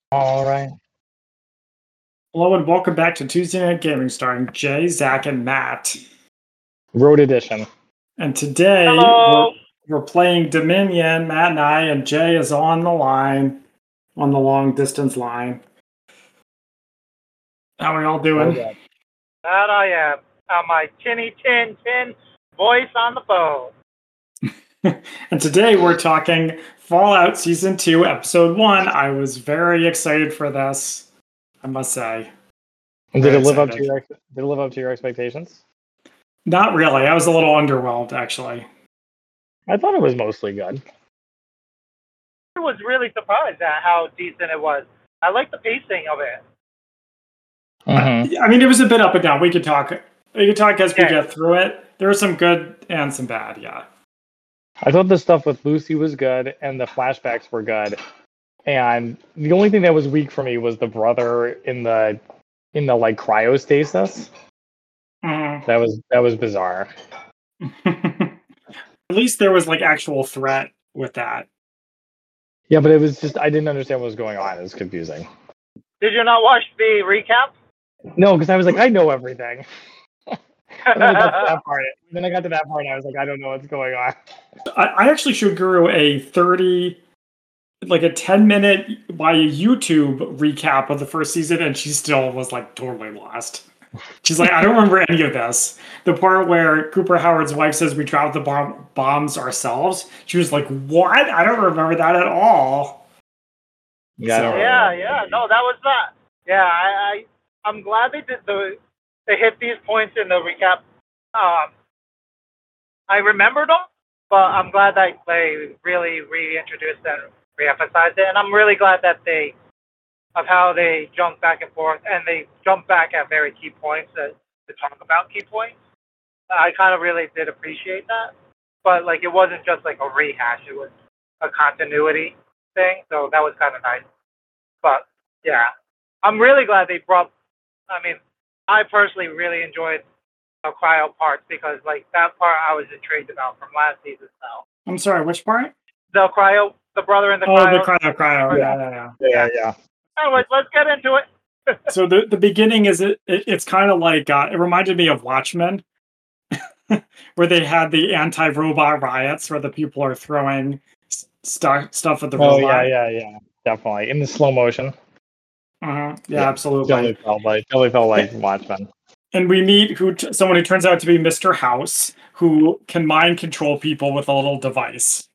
All right. Hello and welcome back to Tuesday Night Gaming, starring Jay, Zach, and Matt. Road edition. And today we're playing Dominion, Matt and I, and Jay is on the line, on the long distance line. How are we all doing? Okay. That I am. On my tinny tin voice on the phone. And today we're talking Fallout Season 2, Episode 1. I was very excited for this, I must say. And did it live up to your expectations? Not really. I was a little underwhelmed, actually. I thought it was mostly good. I was really surprised at how decent it was. I like the pacing of it. Mm-hmm. I mean, it was a bit up and down. We could talk as we get through it. There was some good and some bad, yeah. I thought the stuff with Lucy was good, and the flashbacks were good. And the only thing that was weak for me was the brother in the like cryostasis. Mm. That was bizarre. At least there was like actual threat with that. Yeah, but it was just I didn't understand what was going on. It was confusing. Did you not watch the recap? No, because I was like, I know everything. Then I got to that part and I was like, I don't know what's going on. I actually showed Guru a 10-minute by YouTube recap of the first season, and she still was like totally lost. She's like, I don't remember any of this. The part where Cooper Howard's wife says we dropped the bombs ourselves, she was like, what? I don't remember that at all. Yeah, no, that was not. Yeah, I'm glad they did they hit these points in the recap. I remembered them, but I'm glad that they really reintroduced and reemphasized it, and I'm really glad that of how they jumped back and forth, and they jumped back at very key points to talk about key points. I kind of really did appreciate that, but like it wasn't just like a rehash; it was a continuity thing, so that was kind of nice. But yeah, I'm really glad they brought. I mean, I personally really enjoyed the cryo parts because like that part I was intrigued about from last season. So I'm sorry, which part? The brother in the cryo. Oh, the cryo. Yeah. Anyways, let's get into it. So the beginning is it's kind of like it reminded me of Watchmen, where they had the anti-robot riots where the people are throwing stuff at the robot. Oh yeah, definitely in the slow motion. Yeah, absolutely. Totally felt like Watchmen. And we meet someone who turns out to be Mr. House, who can mind control people with a little device.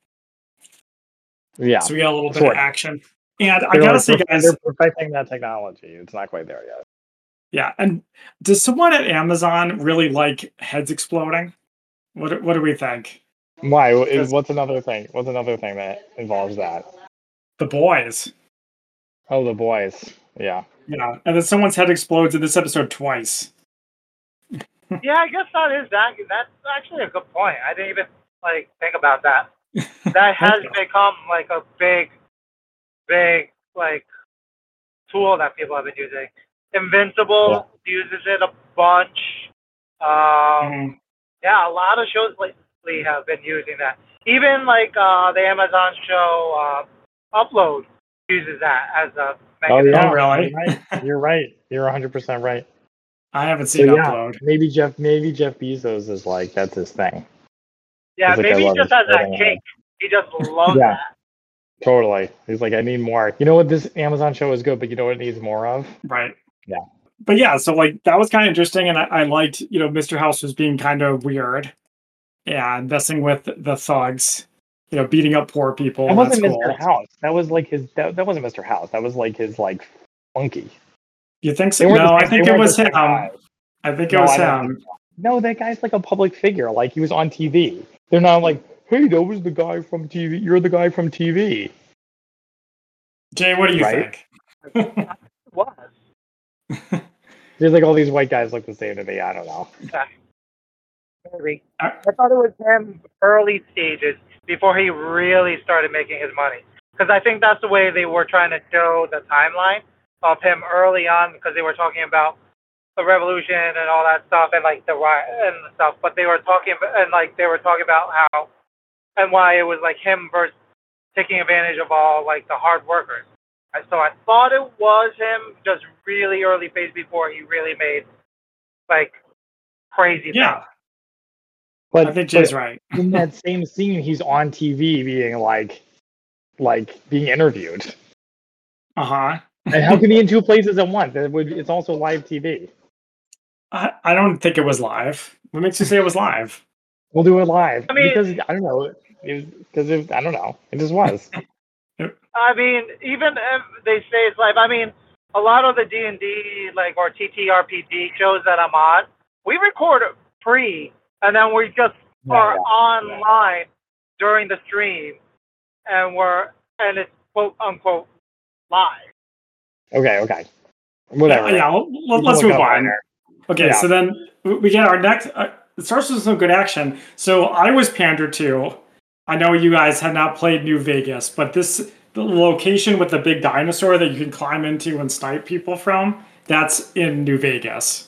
Yeah. So we got a little bit of action. And I gotta say, guys, they're perfecting that technology. It's not quite there yet. Yeah, and does someone at Amazon really like heads exploding? What do we think? Why? What's another thing? What's another thing that involves that? The boys. Oh, the boys. Yeah. Yeah, and then someone's head explodes in this episode twice. Yeah, I guess that's actually a good point. I didn't even think about that. That has become like a big like tool that people have been using. Invincible uses it a bunch. Yeah, a lot of shows lately have been using that. Even the Amazon show Upload uses that as a mechanism. Oh, really? You're right. You're 100% right. I haven't seen Upload. Maybe Jeff Bezos is like that's his thing. Yeah, maybe he just has that kick. He just loves that. Totally. He's like, I need more. You know what? This Amazon show is good, but you know what it needs more of? Right. Yeah. But yeah, so that was kind of interesting, and I liked, Mr. House was being kind of weird and messing with the thugs, beating up poor people. That wasn't Mr. House. That was like his. That wasn't Mr. House. That was like his funky. You think so? No, I think it was him. I think it was him. No, that guy's like a public figure. Like he was on TV. They're not like, hey, that was the guy from TV. You're the guy from TV. Jay, what do you think? What? There's like all these white guys look the same to me. I don't know. Maybe. I thought it was him early stages before he really started making his money. Because I think that's the way they were trying to show the timeline of him early on, because they were talking about the revolution and all that stuff and the riot and stuff. But they were talking about how and why it was him versus taking advantage of all the hard workers. So I thought it was him, just really early phase before he really made like crazy Yeah, things. But I think Jay's right. in that same scene, he's on TV being being interviewed. Uh-huh. And how can he in two places at once? It's also live TV. I don't think it was live. What makes you say it was live? We'll do it live. I mean- because I don't know. I don't know. It just was. I mean, even if they say it's live, I mean, a lot of the D&D or TTRPG shows that I'm on, we record pre, and then we just are online during the stream, and it's quote unquote live. Okay. Whatever. Yeah, let's move on. Okay, Yeah. so then we get our next. It starts with some good action. So I was pandered to. I know you guys had not played New Vegas, but the location with the big dinosaur that you can climb into and snipe people from, that's in New Vegas.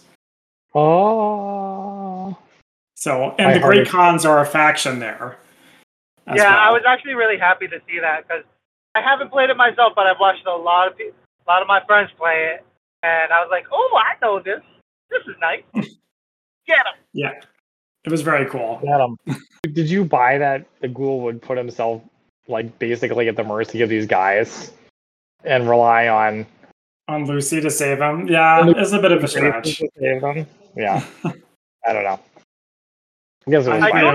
Oh. So, and the Great Khans are a faction there. Yeah, well. I was actually really happy to see that because I haven't played it myself, but I've watched a lot of my friends play it, and I was like, "Oh, I know this. This is nice. Get him." Yeah, it was very cool. Get him. Did you buy that the ghoul would put himself basically at the mercy of these guys and rely on Lucy to save him? Yeah, it's a bit of a stretch. To save him? Yeah, I don't know. I guess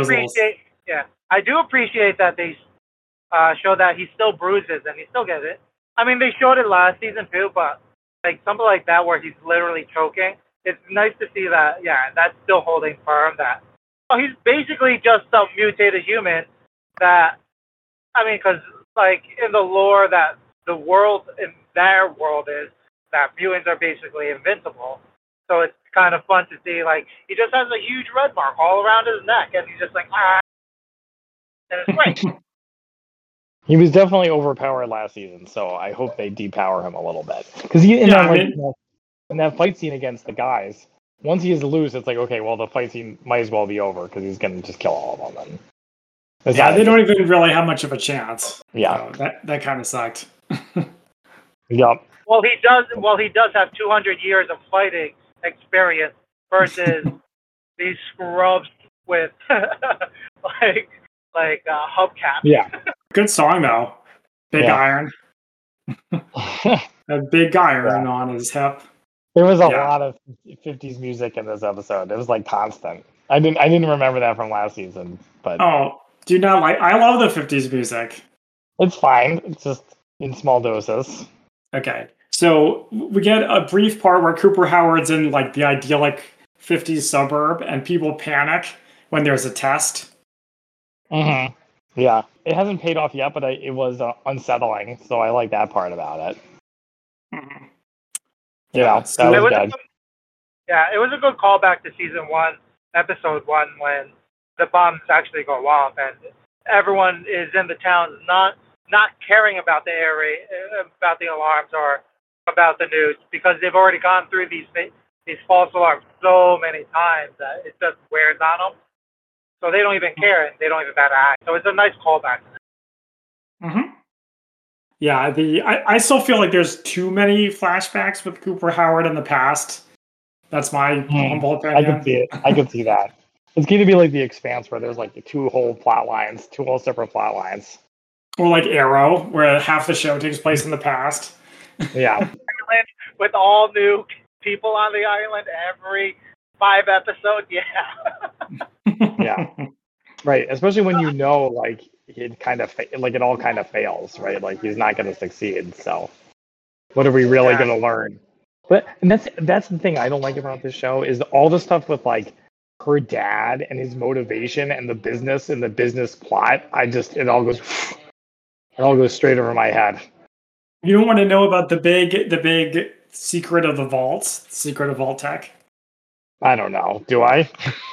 I do appreciate that they show that he still bruises and he still gets it. I mean, they showed it last season too, but something like that where he's literally choking. It's nice to see that. Yeah, that's still holding firm. That he's basically just some mutated human. That because in the lore that the world in their world is that mutants are basically invincible. So it's kind of fun to see. He just has a huge red mark all around his neck, and he's just and it's great. He was definitely overpowered last season, so I hope they depower him a little bit. Because in that fight scene against the guys, once he is loose, it's okay, well, the fight scene might as well be over because he's going to just kill all of them. Then. Yeah, they don't even really have much of a chance. Yeah, so that kind of sucked. Yep. Well, he does have 200 years of fighting experience versus these scrubs with hubcaps. Yeah. Good song though. Big Iron. A big iron on his hip. There was a lot of 50s music in this episode. It was constant. I didn't remember that from last season, but do you not I love the 50s music. It's fine. It's just in small doses. Okay. So we get a brief part where Cooper Howard's in the idyllic 50s suburb and people panic when there's a test. Mm-hmm. Yeah. It hasn't paid off yet, but it was unsettling, so I like that part about it. Mm-hmm. Yeah, that was good. It was a good callback to season 1, episode 1, when the bombs actually go off and everyone is in the town not caring about the area, about the alarms or about the news because they've already gone through these false alarms so many times that it just wears on them. So they don't even care and they don't even bat an eye. So it's a nice callback. Mm-hmm. Yeah, I still feel like there's too many flashbacks with Cooper Howard in the past. That's my humble opinion. I can see it. I can see that. It's going to be like The Expanse, where there's two whole separate plot lines. Or Arrow, where half the show takes place in the past. Yeah. With all new people on the island every 5 episodes. Yeah. Yeah. Right. Especially when it kind of it all kind of fails, right? He's not going to succeed. So, what are we really going to learn? And that's the thing I don't like about this show is all the stuff with her dad and his motivation and the business plot. It all goes straight over my head. You don't want to know about the big secret of the vaults, secret of Vault-Tec? I don't know. Do I?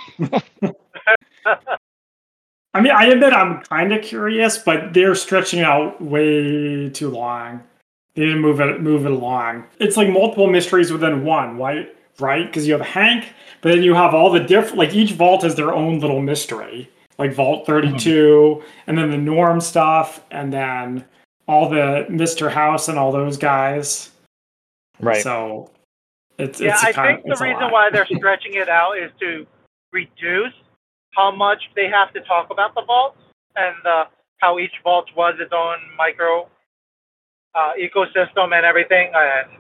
I mean, I admit I'm kind of curious, but they're stretching out way too long. They didn't move it along. It's multiple mysteries within one, right? Because you have Hank, but then you have all the different. Each vault has their own little mystery. Vault 32, and then the Norm stuff, and then all the Mr. House and all those guys. Right. So it's I think the reason why they're stretching it out is to reduce how much they have to talk about the vaults and how each vault was its own micro ecosystem and everything,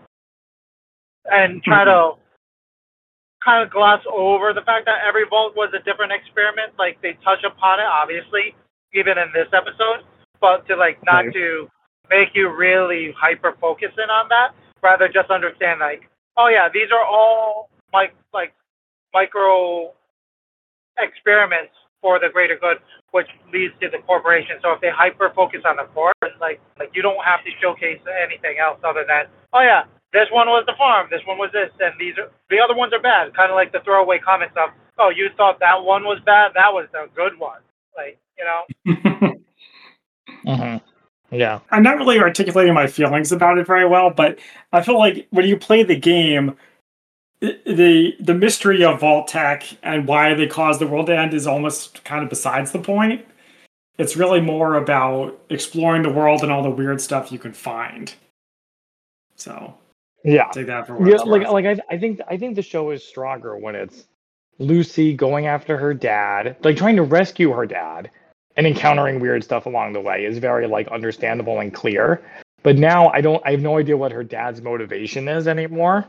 and try to kind of gloss over the fact that every vault was a different experiment. Like they touch upon it, obviously, even in this episode, but to like not to make you really hyper focus in on that, rather just understand like, oh yeah, these are all like micro experiments for the greater good, which leads to the corporation. So if they hyper focus on the core, like you don't have to showcase anything else other than, oh yeah, this one was the farm, this one was this, and the other ones are bad. Kind of like the throwaway comments of, oh, you thought that one was bad, that was the good one. Like, you know. Yeah. I'm not really articulating my feelings about it very well, but I feel like when you play the game, the mystery of Vault-Tec and why they caused the world to end is almost kind of besides the point. It's really more about exploring the world and all the weird stuff you can find. So yeah, take that for what it's worth. I think the show is stronger when it's Lucy going after her dad, like trying to rescue her dad, and encountering weird stuff along the way is very like understandable and clear. But now I have no idea what her dad's motivation is anymore.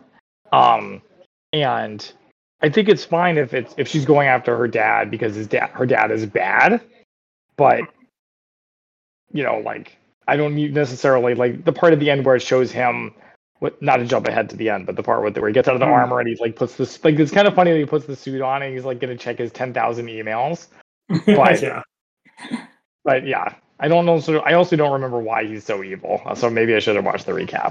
And I think it's fine if she's going after her dad because her dad is bad. But you know, like I don't need necessarily like the part at the end where it shows him, not to jump ahead to the end, but the part where he gets out of the armor and he like puts this, like it's kind of funny that he puts the suit on and he's like gonna check his 10,000 emails. But but yeah, I don't know. So I also don't remember why he's so evil. So maybe I should have watched the recap.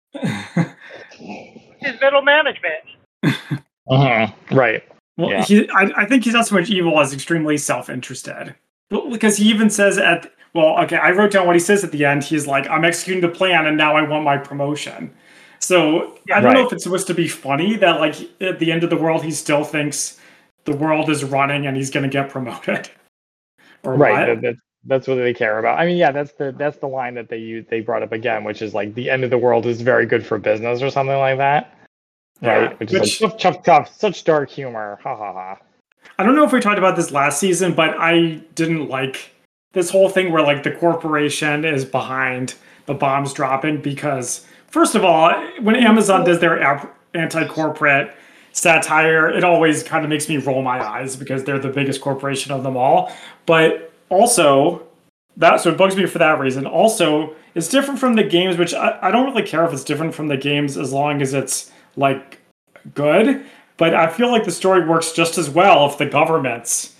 His middle management. Right. Well, I think he's not so much evil as extremely self-interested. Because he even says I wrote down what he says at the end. He's like, I'm executing the plan and now I want my promotion. So I don't know if it's supposed to be funny that like at the end of the world, he still thinks the world is running and he's going to get promoted. Or right. That's what they care about. I mean, yeah, that's the line that they brought up again, which is like the end of the world is very good for business or something like that. Right. Which is like tough, such dark humor. Ha ha ha. I don't know if we talked about this last season, but I didn't like this whole thing where like the corporation is behind the bombs dropping because first of all, when Amazon does their anti-corporate satire, it always kind of makes me roll my eyes because they're the biggest corporation of them all. But also, so it bugs me for that reason. Also, it's different from the games, which I don't really care if it's different from the games as long as it's like good. But I feel like the story works just as well if the governments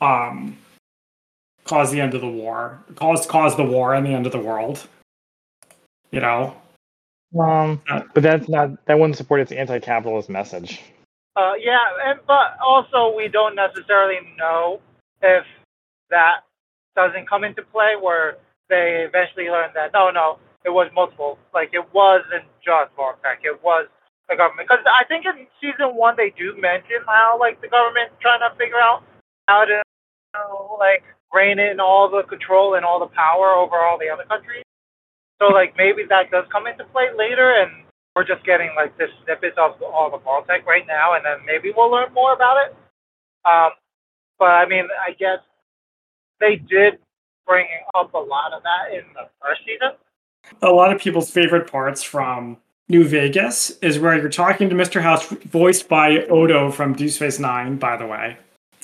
cause the end of the war, cause the war and the end of the world. You know. But that wouldn't support its anti-capitalist message. But also we don't necessarily know if that doesn't come into play where they eventually learn that no, it was multiple. Like it wasn't just Vault-Tec, it was the government. Because I think in season 1 they do mention how like the government's trying to figure out how to like rein in all the control and all the power over all the other countries. So like maybe that does come into play later, and we're just getting like this snippets of all the Vault-Tec right now, and then maybe we'll learn more about it. But I mean, I guess they did bring up a lot of that in the first season. A lot of people's favorite parts from New Vegas is where you're talking to Mr. House, voiced by Odo from Deep Space Nine, by the way.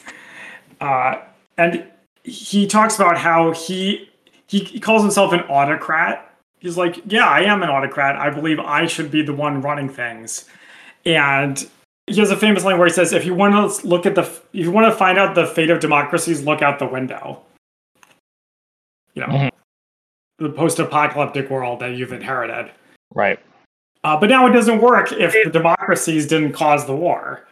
And he talks about how he calls himself an autocrat. He's like, yeah, I am an autocrat. I believe I should be the one running things. And he has a famous line where he says, if you want to find out the fate of democracies, look out the window. You know, the post-apocalyptic world that you've inherited. Right. But now it doesn't work if the democracies didn't cause the war.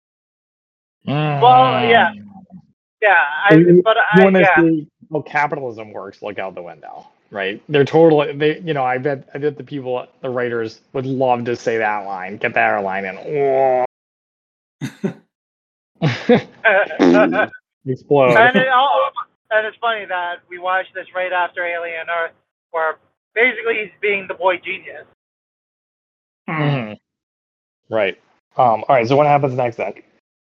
Well, yeah. Yeah. You want to see how capitalism works, look out the window. Right. They're totally, I bet the writers would love to say that line, get that line in. Explode. And it's funny that we watched this right after Alien Earth, where basically he's being the boy genius. Mhm. Right. All right. So what happens next, Zach?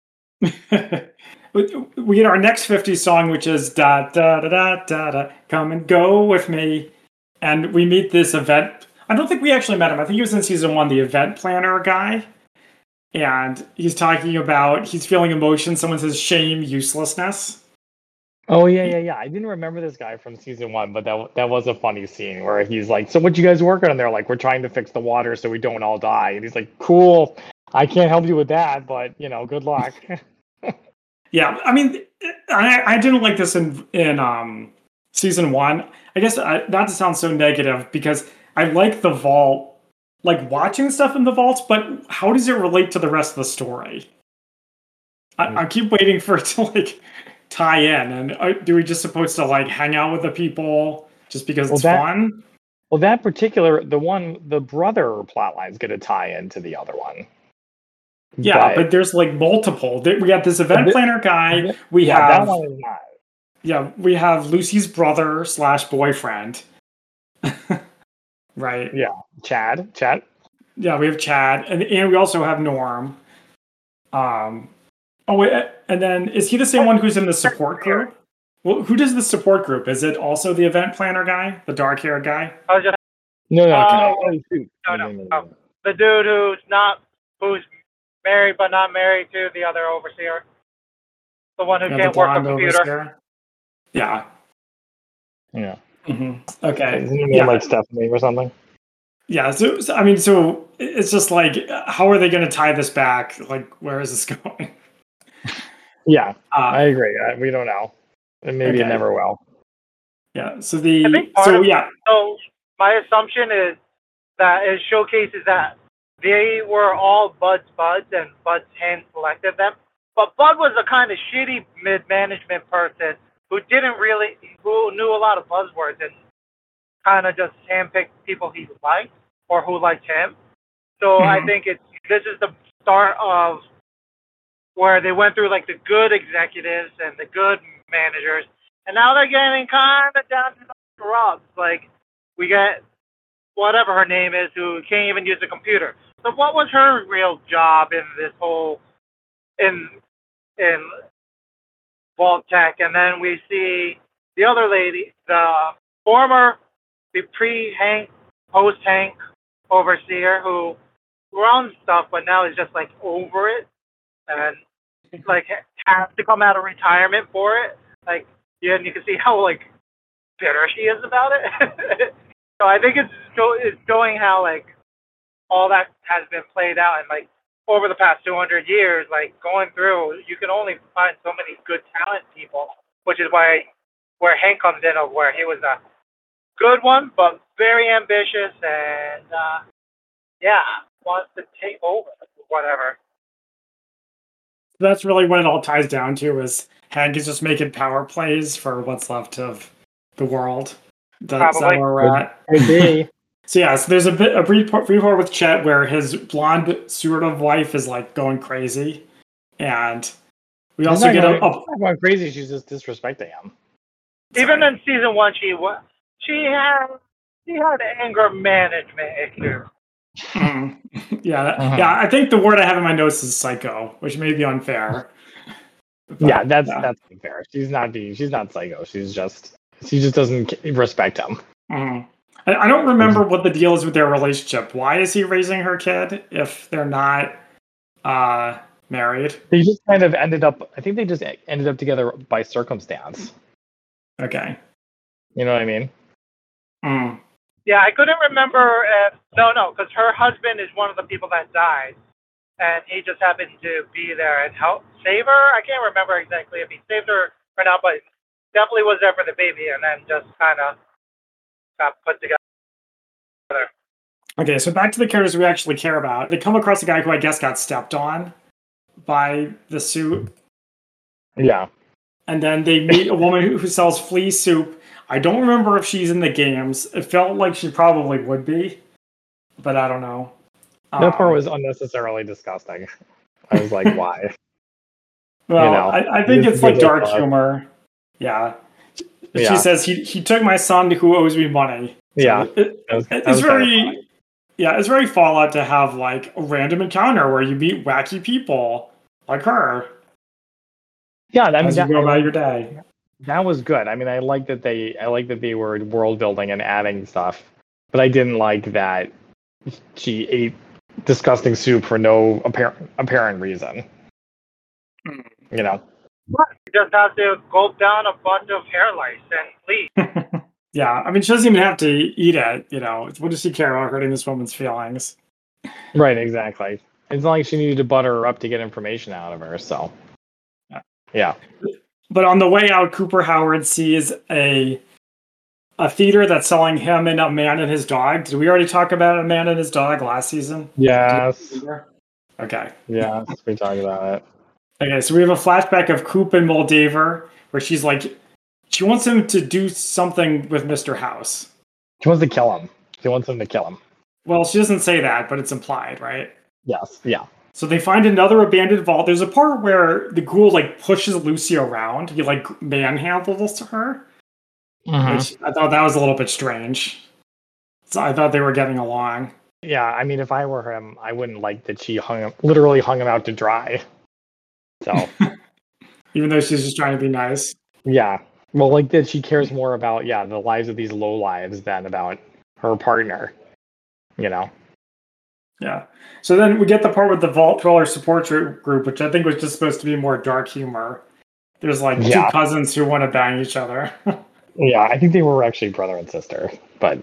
We get our next 50 song, which is da da da da da da. Come and go with me, and we meet this event. I don't think we actually met him. I think he was in season 1, the event planner guy, and he's talking about he's feeling emotion. Someone says shame, uselessness. Oh yeah. I didn't remember this guy from season 1, but that was a funny scene where he's like, "So what you guys working on?" They're like, "We're trying to fix the water so we don't all die." And he's like, "Cool. I can't help you with that, but good luck." Yeah, I mean, I didn't like this in season 1. I guess not to sound so negative, because I like the vault, like watching stuff in the vaults, but how does it relate to the rest of the story? I keep waiting for it to like tie in, and do we just supposed to like hang out with the people just because it's fun? Well, that particular the brother plotline's going to tie into the other one. Yeah, but there's like multiple. We got this event planner guy. We have that one is not. Yeah, we have Lucy's brother / boyfriend. Right. Yeah, Chad. Yeah, we have Chad, and we also have Norm. Oh wait, and then is he the same one who's in the support group? Well, who does the support group? Is it also the event planner guy, the dark-haired guy? No. No. The dude who's married but not married to the other overseer. The one who can't work a computer. Overseer? Yeah. Yeah. Mm-hmm. Okay. Isn't his name like Stephanie or something? Yeah. So it's just like, how are they going to tie this back? Like, where is this going? Yeah, I agree. We don't know, and maybe it never will. Yeah. So So my assumption is that it showcases that they were all Bud's buds, and Bud's hand selected them. But Bud was a kind of shitty mid-management person who knew a lot of buzzwords and kind of just handpicked people he liked or who liked him. So I think this is the start of where they went through like the good executives and the good managers, and now they're getting kind of down to the scrubs. Like we get whatever her name is who can't even use a computer. So what was her real job in this whole in Vault Tech? And then we see the other lady, the former pre-Hank, post-Hank overseer who runs stuff, but now is just like over it and like has to come out of retirement for it. Like and you can see how like bitter she is about it. So I think it's showing how like all that has been played out, and like over the past 200 years, like going through, you can only find so many good talent people, which is why where Hank comes in, of where he was a good one, but very ambitious and wants to take over whatever. That's really what it all ties down to, is Hank is just making power plays for what's left of the world. That's where we're at. Could be. So there's a brief part with Chet where his blonde sort of wife is like going crazy, and we also get going crazy. She's just disrespecting him. Even in season 1, she had anger management issues. Yeah. I think the word I have in my notes is psycho, which may be unfair. But, that's unfair. She's not psycho. She just doesn't respect him. Mm-hmm. I don't remember what the deal is with their relationship. Why is he raising her kid if they're not married? They just kind of ended up. I think they just ended up together by circumstance. Okay. You know what I mean? Mm. Yeah, I couldn't remember. No, because her husband is one of the people that died, and he just happened to be there and help save her. I can't remember exactly if he saved her or not, but definitely was there for the baby, and then just kind of got put together. Okay, so back to the characters we actually care about. They come across a guy who I guess got stepped on by the suit. Yeah. And then they meet a woman who sells flea soup. I don't remember if she's in the games. It felt like she probably would be, but I don't know. That part was unnecessarily disgusting. I was like, why? Well, I think it's like dark humor. Yeah. She says he took my son who owes me money. So it's very it's very Fallout to have like a random encounter where you meet wacky people like her. Yeah, I mean, as you go about your day. That was good. I mean, I like that they were world building and adding stuff, but I didn't like that she ate disgusting soup for no apparent reason. You know. You just have to gulp down a bunch of hair lice and leave. Yeah, I mean, she doesn't even have to eat it. You know, what does she care about hurting this woman's feelings? Right, exactly. It's not like she needed to butter her up to get information out of her. So, yeah. But on the way out, Cooper Howard sees a theater that's selling him and a man and his dog. Did we already talk about a man and his dog last season? Yes. Okay. Yes, we talked about it. Okay, so we have a flashback of Coop and Moldaver where she's like, she wants him to do something with Mr. House. She wants to kill him. She wants him to kill him. Well, she doesn't say that, but it's implied, right? Yes, yeah. So they find another abandoned vault. There's a part where the ghoul like pushes Lucy around. He like manhandles her. Which I thought that was a little bit strange. So I thought they were getting along. Yeah, I mean, if I were him, I wouldn't like that she literally hung him out to dry. So, even though she's just trying to be nice. Yeah, well, like that she cares more about the lives of these low lives than about her partner. You know. Yeah. So then we get the part with the Vault Dweller support group, which I think was just supposed to be more dark humor. There's like two cousins who want to bang each other. Yeah, I think they were actually brother and sister, but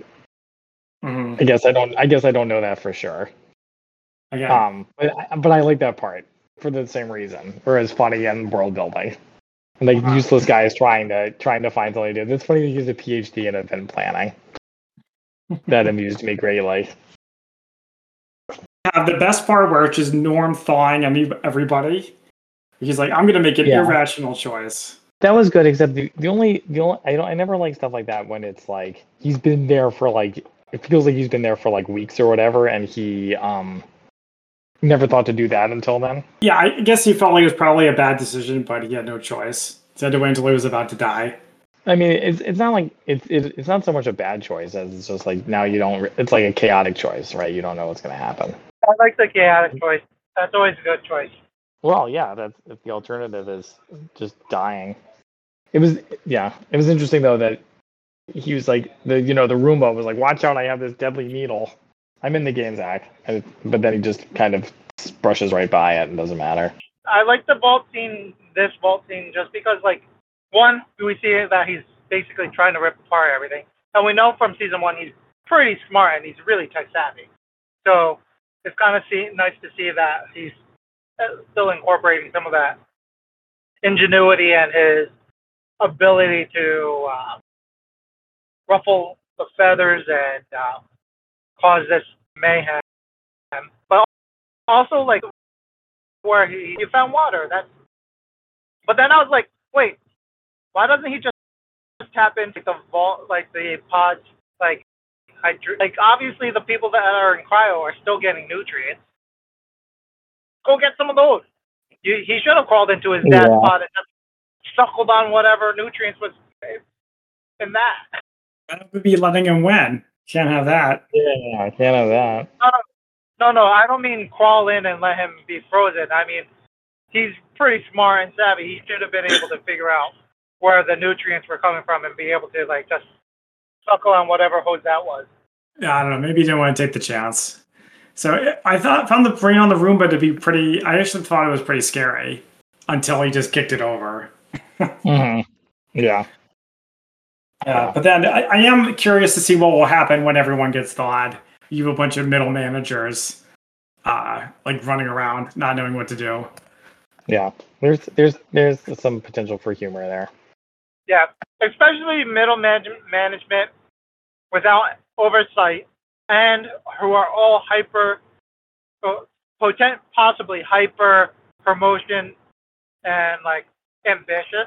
I guess I don't know that for sure. Okay. But I like that part for the same reason. Whereas funny and world building. And like useless guys trying to find something to do. It's funny to use a PhD in event planning. That amused me greatly. Have the best part where it's just Norm thawing everybody. He's like, I'm gonna make an irrational choice. That was good, except the only I never like stuff like that when it's like he's been there for like it feels like he's been there for like weeks or whatever, and he never thought to do that until then. Yeah, I guess he felt like it was probably a bad decision, but he had no choice. He had to wait until he was about to die. I mean, it's not like it's not so much a bad choice as it's just like now you don't. It's like a chaotic choice, right? You don't know what's going to happen. I like the chaotic choice. That's always a good choice. Well, yeah, that's the alternative is just dying. It was interesting though that he was like the Roomba was like, watch out, I have this deadly needle. I'm in the game, Zach. But then he just kind of brushes right by it and doesn't matter. I like this vault scene just because like one, we see that he's basically trying to rip apart everything. And we know from season 1 he's pretty smart and he's really tech savvy. So it's kind of nice to see that he's still incorporating some of that ingenuity and his ability to ruffle the feathers and cause this mayhem. But also, like, where he found water. But then I was like, wait, why doesn't he just tap into the vault, like the pods, like obviously the people that are in cryo are still getting nutrients. Go get some of those. He should have crawled into his dad's pod and just suckled on whatever nutrients was in that. That would be letting him win. Can't have that. Yeah, I can't have that. No, I don't mean crawl in and let him be frozen. I mean, he's pretty smart and savvy. He should have been able to figure out where the nutrients were coming from and be able to like just suckle on whatever hose that was. Yeah, I don't know. Maybe he didn't want to take the chance. So I found the brain on the Roomba to be pretty. I actually thought it was pretty scary until he just kicked it over. Yeah. But then I am curious to see what will happen when everyone gets thawed. You have a bunch of middle managers, like running around, not knowing what to do. Yeah, there's some potential for humor there. Yeah, especially middle management without oversight and who are all possibly hyper promotion and like ambitious.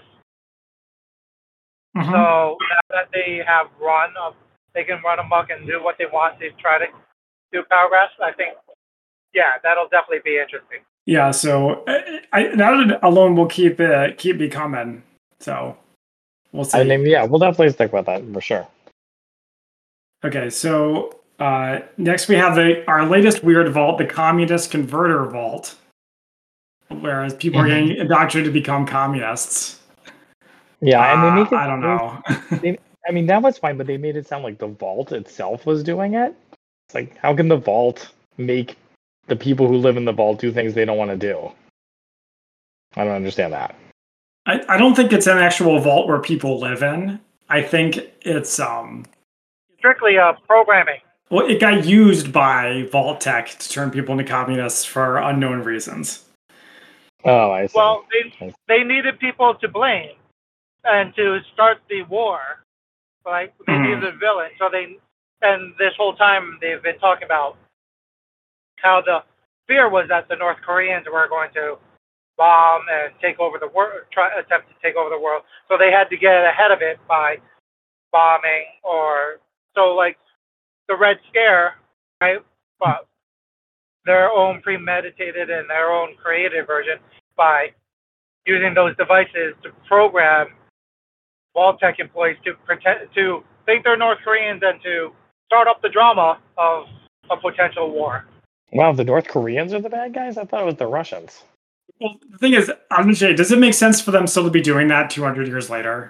So now that they have they can run amok and do what they want to try to do progress. I think, that'll definitely be interesting. Yeah, so that alone will keep me coming. So We'll see. I mean, yeah, we'll definitely stick with that for sure. Okay, so next we have our latest weird vault, the Communist Converter Vault, whereas people are getting indoctrinated to become communists. Yeah, and they make it. I don't know. I mean, that was fine, but they made it sound like the vault itself was doing it. It's like, how can the vault make the people who live in the vault do things they don't want to do? I don't understand that. I don't think it's an actual vault where people live in. I think it's Strictly programming. well, it got used by Vault-Tec to turn people into communists for unknown reasons. Oh, I see. Well, they needed people to blame and to start the war. Right? They needed a villain. So and this whole time they've been talking about how the fear was that the North Koreans were going to bomb and take over the world, attempt to take over the world. So they had to get ahead of it by bombing like the Red Scare, right? But their own premeditated and their own creative version by using those devices to program Vault-Tec employees to pretend to think they're North Koreans and to start up the drama of a potential war. Wow, the North Koreans are the bad guys? I thought it was the Russians. Well, the thing is, does it make sense for them still to be doing that 200 years later?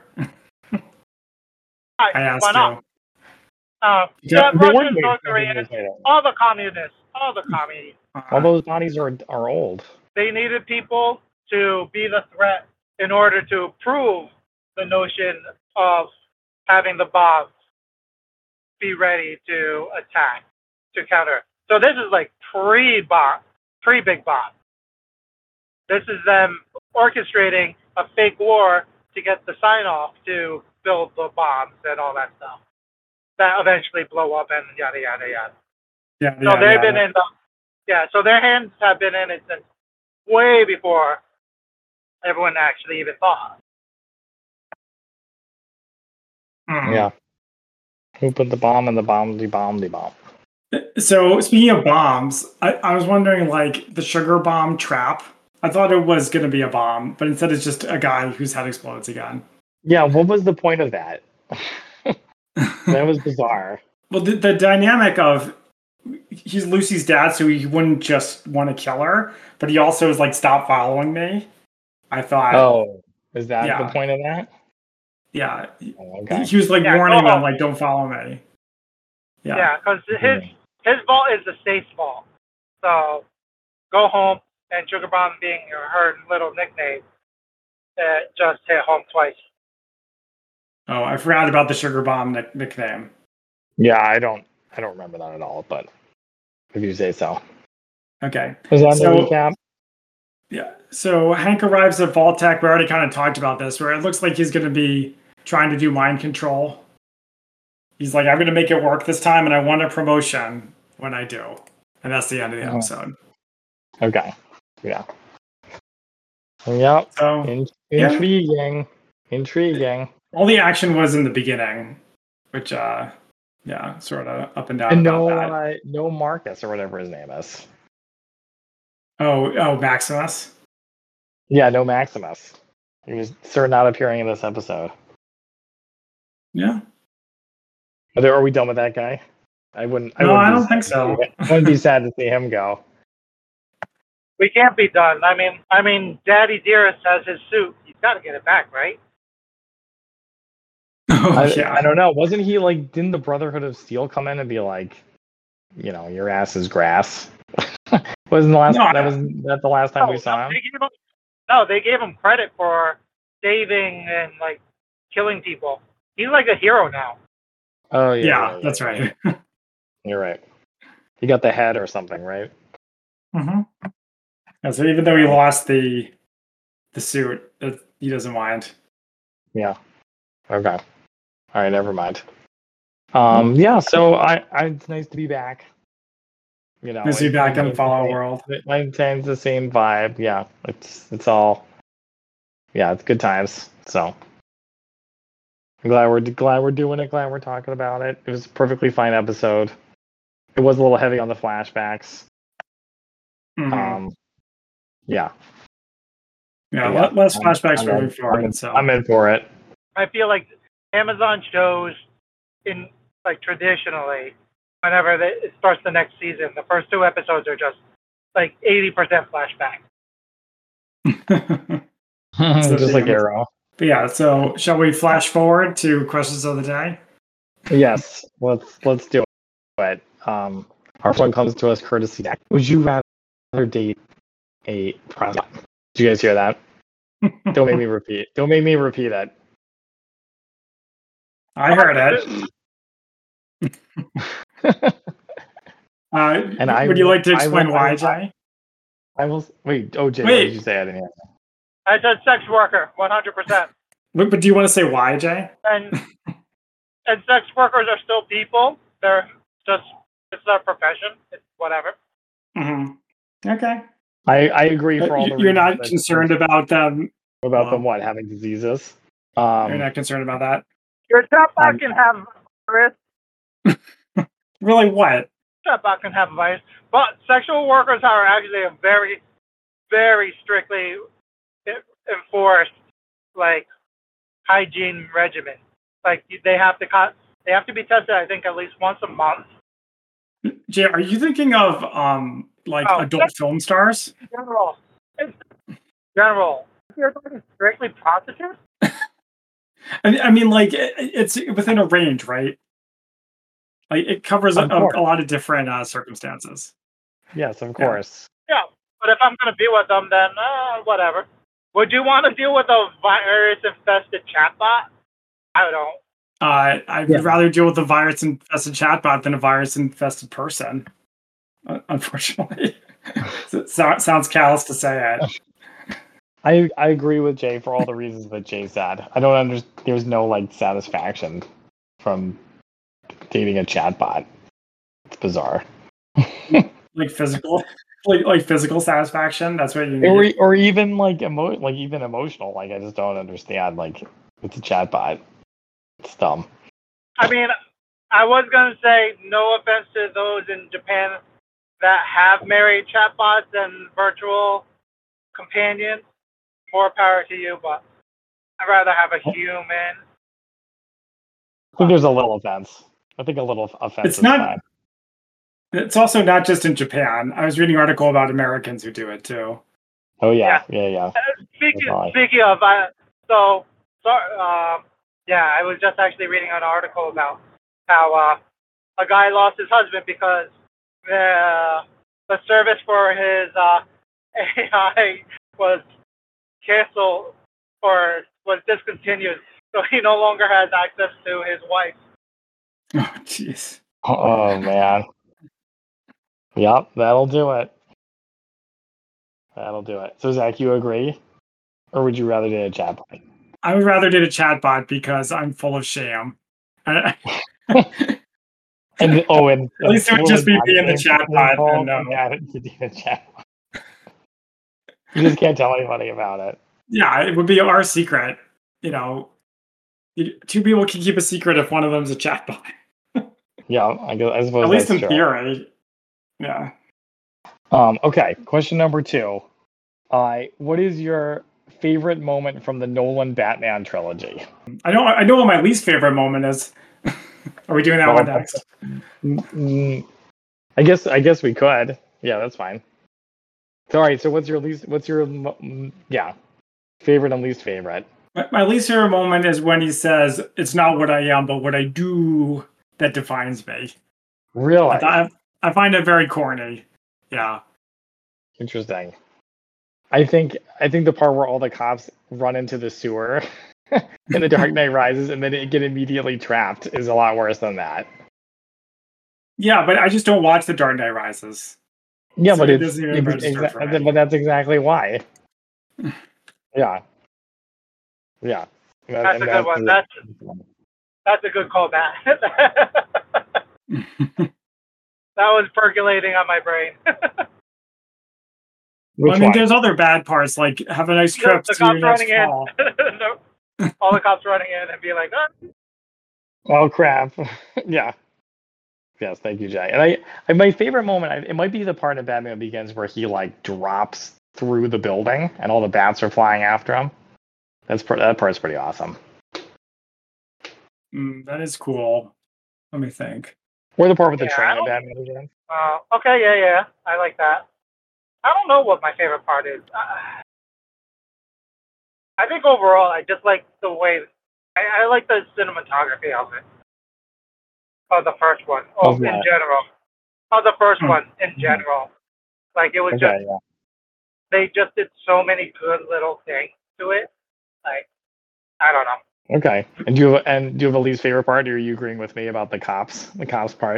I asked why not? Russians, North Koreans, all the communists. All those bodies are old. They needed people to be the threat in order to prove the notion of having the bombs be ready to attack, to counter. So this is like pre-big bomb. This is them orchestrating a fake war to get the sign-off to build the bombs and all that stuff that eventually blow up and yada yada yada. So they've been in so their hands have been in it since way before everyone actually even thought. Yeah. Who put the bomb in the bomb? So speaking of bombs, I was wondering, like, the sugar bomb trap. I thought it was going to be a bomb, but instead it's just a guy whose head explodes again. Yeah, what was the point of that? That was bizarre. Well, the dynamic of he's Lucy's dad, so he wouldn't just want to kill her, but he also is like, stop following me. I thought. Oh, is that the point of that? Yeah. Oh, okay. He was like warning them, like, don't follow me. Yeah, because his vault is the safe vault. So go home, and Sugar Bomb being her little nickname, just hit home twice. Oh, I forgot about the Sugar Bomb nickname. Yeah, I don't remember that at all, but if you say so. Okay. Was that the recap? Yeah. So Hank arrives at Vault-Tec. We already kind of talked about this, where it looks like he's going to be trying to do mind control. He's like, I'm going to make it work this time, and I want a promotion when I do. And that's the end of the episode. Okay. Yeah. Yep. So, intriguing. Intriguing. All the action was in the beginning, which, sort of up and down. And no Marcus or whatever his name is. Oh, Maximus? Yeah, no Maximus. He was certainly not appearing in this episode. Yeah. Are we done with that guy? I don't think so. I wouldn't be sad to see him go. We can't be done. I mean, Daddy Dearest has his suit. He's got to get it back, right? I don't know. Wasn't he like? Didn't the Brotherhood of Steel come in and be like, your ass is grass? Wasn't the last? That the last time we saw him? They gave him credit for saving and like killing people. He's like a hero now. Oh yeah, that's right. You're right. He got the head or something, right? Mm-hmm. Yeah, so even though he lost the suit, he doesn't mind. Yeah. Okay. All right. Never mind. Yeah. So it's nice to be back. Nice to be back in Fallout World. It maintains the same vibe. Yeah. It's all. Yeah, it's good times. So. I'm glad we're doing it. Glad we're talking about it. It was a perfectly fine episode. It was a little heavy on the flashbacks. Mm-hmm. Yeah. Yeah, less flashbacks moving forward. I'm in for it. I feel like Amazon shows in like traditionally, whenever it starts the next season, the first 2 episodes are just like 80% flashback. Just like Arrow. But yeah, so shall we flash forward to questions of the day? Yes, let's do it. Our first one comes to us courtesy Zach. Would you rather date a prostitute? Did you guys hear that? Don't make me repeat. Don't make me repeat it. I heard it. Would you like to explain why, Jay? I will. Wait. Oh, Jay, what did you say? I didn't hear. I said sex worker, 100%. But do you want to say why, Jay? And sex workers are still people. They're just, it's their profession. It's whatever. Mm-hmm. Okay. I agree for all the reasons. You're not concerned about them. About them what? Having diseases? You're not concerned about that? Your chatbot can have virus. Really, what? Chatbot can have virus. But sexual workers are actually a very, very strictly enforced, like, hygiene regimen. Like, they have to be tested, I think, at least once a month. Jay, are you thinking of adult film stars? General. If you're talking strictly prostitutes? I mean, like, it's within a range, right? Like, it covers a lot of different circumstances. Yes, of course. Yeah, but if I'm going to be with them, then whatever. Would you want to deal with a virus-infested chatbot? I don't. I'd rather deal with a virus-infested chatbot than a virus-infested person. Unfortunately, sounds callous to say it. I agree with Jay for all the reasons that Jay said. I don't understand. There's no like satisfaction from dating a chatbot. It's bizarre. Like physical, like physical satisfaction. That's what you need. Or even like even emotional. Like I just don't understand. Like it's a chatbot. It's dumb. I mean, I was gonna say no offense to those in Japan that have married chatbots and virtual companions. More power to you, but I'd rather have a human. I think there's a little offense. I think a little offense. It's not. Fine. It's also not just in Japan. I was reading an article about Americans who do it too. Oh yeah. Speaking of, I was just actually reading an article about how a guy lost his husband because the service for his AI was canceled or was discontinued, so he no longer has access to his wife. Oh, jeez. Oh man. Yep, that'll do it. So Zach, you agree, or would you rather date a chatbot? I would rather date a chatbot because I'm full of shame. and at least it would just be me and the chatbot. You just can't tell anybody about it. Yeah, it would be our secret. You know, 2 people can keep a secret if one of them's a chatbot. Yeah, I suppose. At least in true. theory. Yeah. Okay. Question number 2. What is your favorite moment from the Nolan Batman trilogy? I know what my least favorite moment is. Are we doing that one next? I guess we could. Yeah, that's fine. Sorry. So what's your favorite and least favorite? My least favorite moment is when he says, "It's not what I am, but what I do that defines me." Really? I find it very corny. Yeah. Interesting. I think the part where all the cops run into the sewer in The Dark Knight Rises and then get immediately trapped is a lot worse than that. Yeah, but I just don't watch The Dark Knight Rises. Yeah, so but but that's exactly why. Yeah. Yeah. That's a good one. That's a good callback. That was percolating on my brain. I mean, there's other bad parts, like have a nice trip to your next call. All the cops running in and be like, "Oh crap!" Yeah. Yes, thank you, Jay. And my favorite moment, it might be the part in Batman Begins where he like drops through the building and all the bats are flying after him. That part's pretty awesome. That is cool. Let me think. Or the part with the Yeah, I train don't- at Batman. Okay, yeah. I like that. I don't know what my favorite part is. I think overall, I just like the way I like the cinematography of it. Of the first one. Of In what? general. Of the first Hmm. one in general. Like it was Okay, just yeah. they just did so many good little things to it. Like I don't know. Okay. And do you have a least favorite part, or are you agreeing with me about the cops part?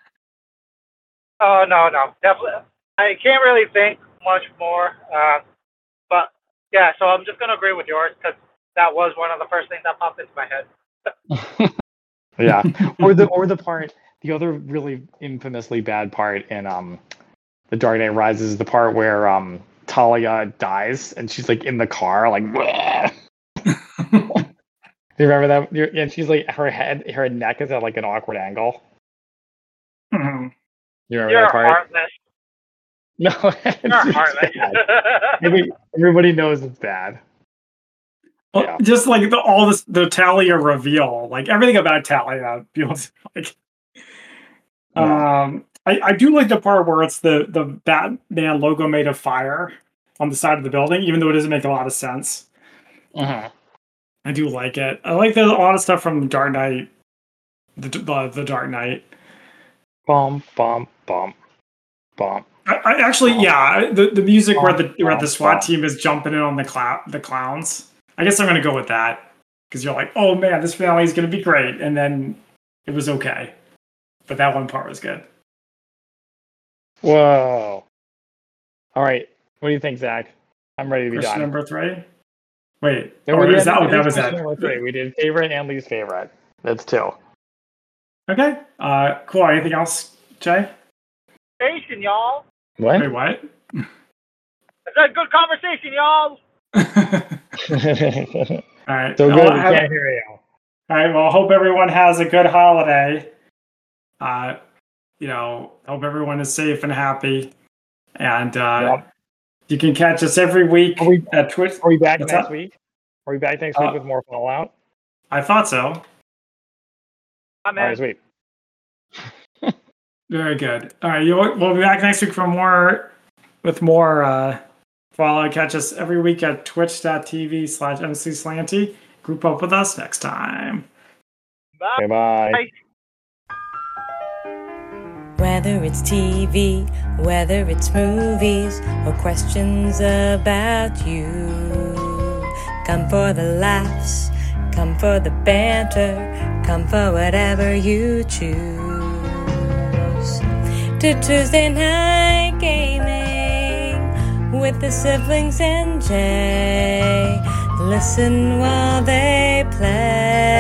Oh no, definitely. I can't really think much more. But yeah, so I'm just gonna agree with yours because that was one of the first things that popped into my head. Yeah. Or the other really infamously bad part in The Dark Knight Rises is the part where Talia dies and she's like in the car, like "Bleh." Do you remember that? And she's like her neck is at like an awkward angle. Mhm. You remember You're that part? heartless. No, You're heartless. bad. Everybody knows it's bad. Well, Yeah. just like the Talia reveal, like everything about Talia feels like. Yeah. I do like the part where it's the Batman logo made of fire on the side of the building, even though it doesn't make a lot of sense. Uh-huh. I do like it. I like a lot of stuff from Dark Knight, the Dark Knight. Bum bum bum bum. I actually, yeah, the music where Bum, the SWAT bum. team is jumping in on the clowns. I guess I'm gonna go with that because you're like, oh man, this finale is gonna be great, and then it was okay, but that one part was good. Whoa. All right. What do you think, Zach? I'm ready to be Question done. number 3. Wait, Then or we is did- that what we that did was? question That number 3. We did favorite and least favorite. That's 2. okay? Cool. Anything else, Jay? Conversation, y'all. What? Wait, what? I said good conversation, y'all. All right. So good, Well, we can't hear you. all right. Well, hope everyone has a good holiday. Hope everyone is safe and happy. And Yep. you can catch us every week Are we- at Twitch. Are we back What's next up? week? Are we back next week with more Fallout? I thought so. I'm All right, in. sweet. Very good. All right. We'll be back next week for more Fallout. Catch us every week at twitch.tv/MCSlanty. Group up with us next time. Bye. Okay, bye. Bye. Whether it's TV, whether it's movies, or questions about you. Come for the laughs, come for the banter, come for whatever you choose. To Tuesday Night Gaming with the siblings and Jay. Listen while they play.